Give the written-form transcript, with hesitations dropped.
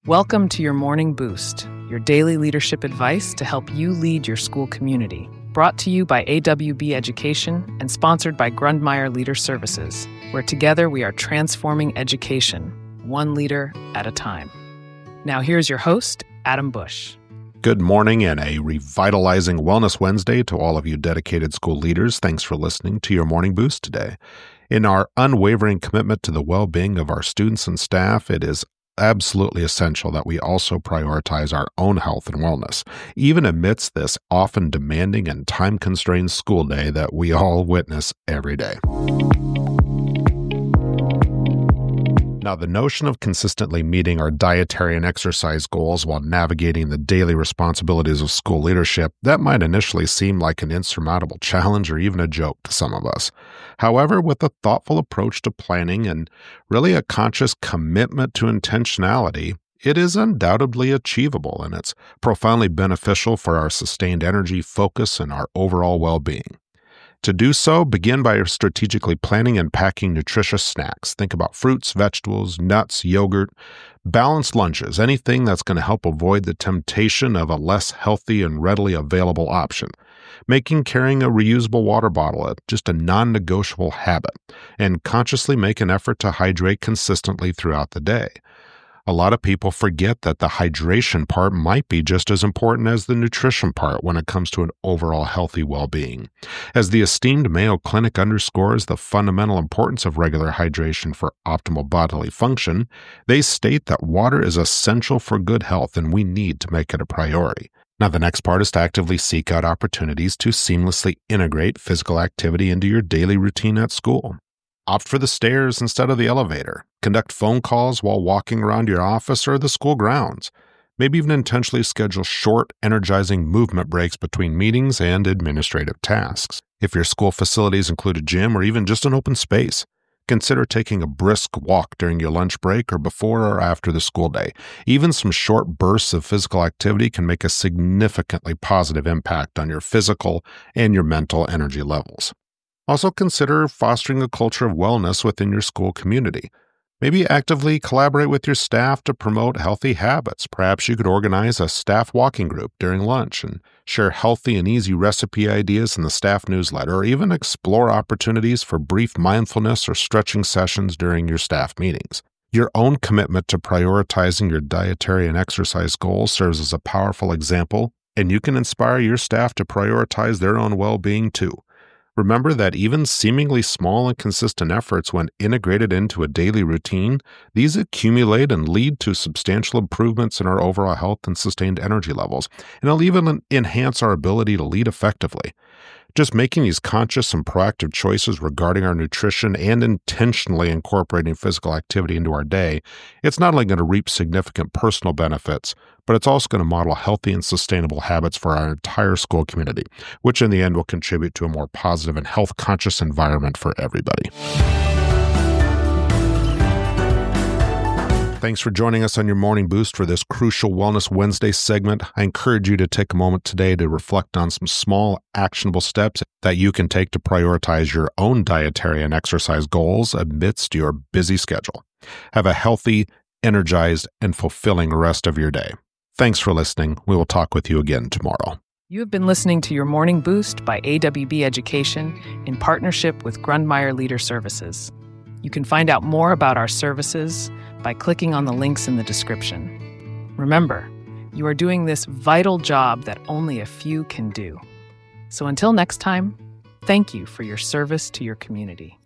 Welcome to your Morning Boost, your daily leadership advice to help you lead your school community. Brought to you by AWB Education and sponsored by Grundmeyer Leader Services, where together we are transforming education, one leader at a time. Now here's your host, Adam Bush. Good morning and a revitalizing Wellness Wednesday to all of you dedicated school leaders. Thanks for listening to your Morning Boost today. In our unwavering commitment to the well-being of our students and staff, it is absolutely essential that we also prioritize our own health and wellness, even amidst this often demanding and time-constrained school day that we all witness every day. Now, the notion of consistently meeting our dietary and exercise goals while navigating the daily responsibilities of school leadership, that might initially seem like an insurmountable challenge or even a joke to some of us. However, with a thoughtful approach to planning and really a conscious commitment to intentionality, it is undoubtedly achievable, and it's profoundly beneficial for our sustained energy, focus, and our overall well-being. To do so, begin by strategically planning and packing nutritious snacks. Think about fruits, vegetables, nuts, yogurt, balanced lunches, anything that's going to help avoid the temptation of a less healthy and readily available option. Making carrying a reusable water bottle just a non-negotiable habit, and consciously make an effort to hydrate consistently throughout the day. A lot of people forget that the hydration part might be just as important as the nutrition part when it comes to an overall healthy well-being. As the esteemed Mayo Clinic underscores the fundamental importance of regular hydration for optimal bodily function, they state that water is essential for good health and we need to make it a priority. Now, the next part is to actively seek out opportunities to seamlessly integrate physical activity into your daily routine at school. Opt for the stairs instead of the elevator. Conduct phone calls while walking around your office or the school grounds. Maybe even intentionally schedule short, energizing movement breaks between meetings and administrative tasks. If your school facilities include a gym or even just an open space, consider taking a brisk walk during your lunch break or before or after the school day. Even some short bursts of physical activity can make a significantly positive impact on your physical and your mental energy levels. Also consider fostering a culture of wellness within your school community. Maybe actively collaborate with your staff to promote healthy habits. Perhaps you could organize a staff walking group during lunch and share healthy and easy recipe ideas in the staff newsletter, or even explore opportunities for brief mindfulness or stretching sessions during your staff meetings. Your own commitment to prioritizing your dietary and exercise goals serves as a powerful example, and you can inspire your staff to prioritize their own well-being too. Remember that even seemingly small and consistent efforts, when integrated into a daily routine, these accumulate and lead to substantial improvements in our overall health and sustained energy levels, and it'll even enhance our ability to lead effectively. Just making these conscious and proactive choices regarding our nutrition and intentionally incorporating physical activity into our day, it's not only going to reap significant personal benefits, but it's also going to model healthy and sustainable habits for our entire school community, which in the end will contribute to a more positive and health-conscious environment for everybody. Thanks for joining us on your Morning Boost for this crucial Wellness Wednesday segment. I encourage you to take a moment today to reflect on some small, actionable steps that you can take to prioritize your own dietary and exercise goals amidst your busy schedule. Have a healthy, energized, and fulfilling rest of your day. Thanks for listening. We will talk with you again tomorrow. You have been listening to your Morning Boost by AWB Education in partnership with Grundmeyer Leader Services. You can find out more about our services by clicking on the links in the description. Remember, you are doing this vital job that only a few can do. So until next time, thank you for your service to your community.